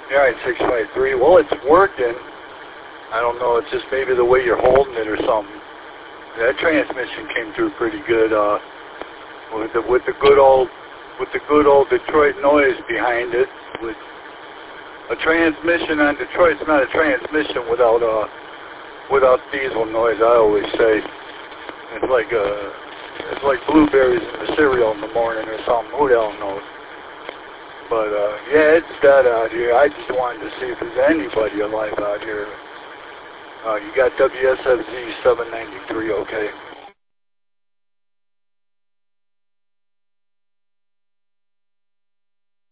You're right, 653. Well, it's working. I don't know. It's just maybe the way you're holding it or something. That transmission came through pretty good. With the good old Detroit noise behind it. With a transmission on Detroit's not a transmission without diesel noise. I always say it's like blueberries in the cereal in the morning or something. Who the hell knows? But yeah, it's dead out here. I just wanted to see if there's anybody alive out here. You got WSFZ 793, okay?